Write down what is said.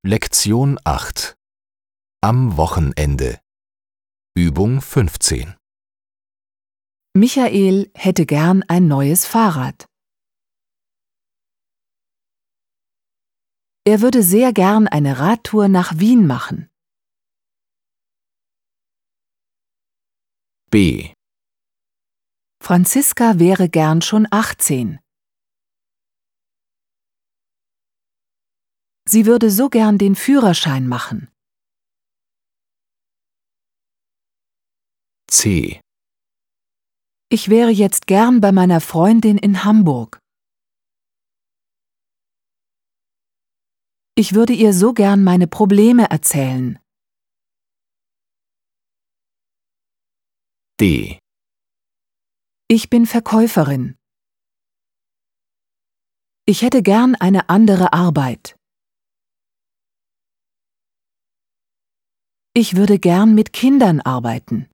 Lektion 8 Am Wochenende Übung 15 Michael hätte gern ein neues Fahrrad. Er würde sehr gern eine Radtour nach Wien machen. B. Franziska wäre gern schon 18. Sie würde so gern den Führerschein machen. C. Ich wäre jetzt gern bei meiner Freundin in Hamburg. Ich würde ihr so gern meine Probleme erzählen. D. Ich bin Verkäuferin. Ich hätte gern eine andere Arbeit. Ich würde gern mit Kindern arbeiten.